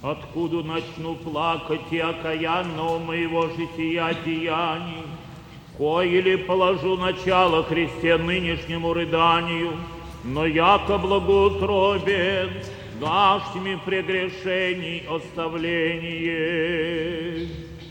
Откуда начну плакать и окаянного моего жития деяний? Кое ли положу начало Христе нынешнему рыданию, но яко благоутробен, дашь мне прегрешений оставление.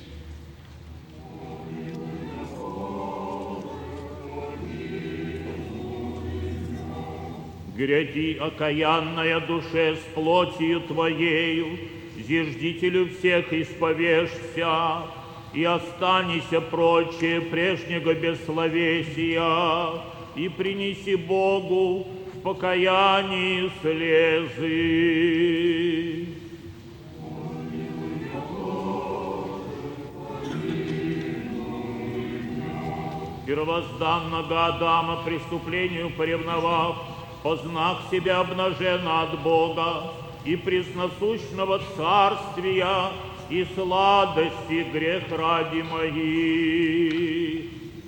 Гряди, окаянная душе, с плотью Твоею, зиждителю всех исповешься, и останься прочее прежнего бессловесия, и принеси Богу в покаянии слезы. Первозданного Адама преступлению поревновав, познав себя обнаженно от Бога и пресносущного царствия и сладости грех ради моих.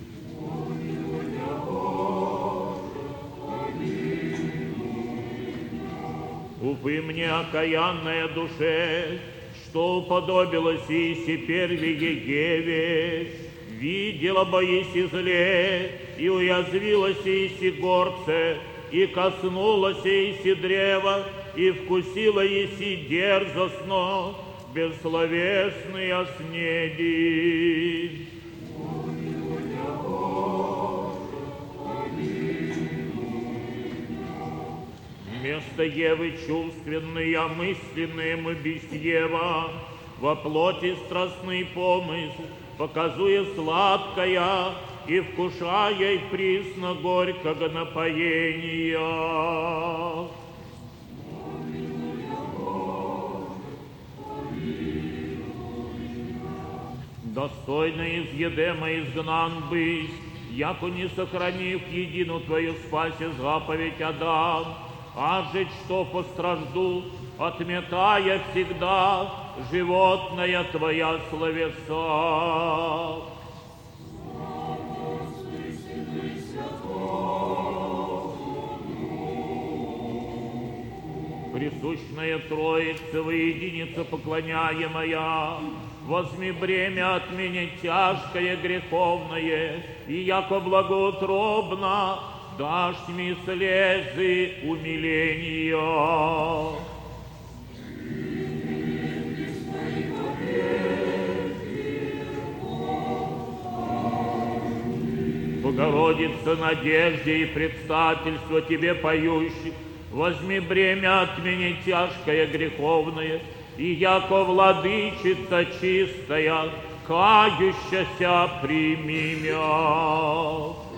Увы мне, окаянная душе, что уподобилось Иси первее Еве, видела боиси зле, и уязвилась Иси горце, и коснулась Иси древа, и вкусила Иси дерзостно, бессловесные снеди. Вместо Евы чувственные, мысленные мы без Ева, во плоти страстный помысл, показуя сладкая, и вкушая присно горького напоения. Достойно изъедема изгнан быть, яко не сохранив едину Твою спасе заповедь Адам, а жить что постражду, отметая всегда животная Твоя словеса. Присущная Троица, воединица поклоняемая, возьми бремя от меня тяжкое, греховное, и яко благоутробно дашь мне слезы умиления. Богородица, надежде и предстательство Тебе поющих, возьми бремя от меня тяжкое, греховное, и яко владычица чистая, кающаяся, прими мя.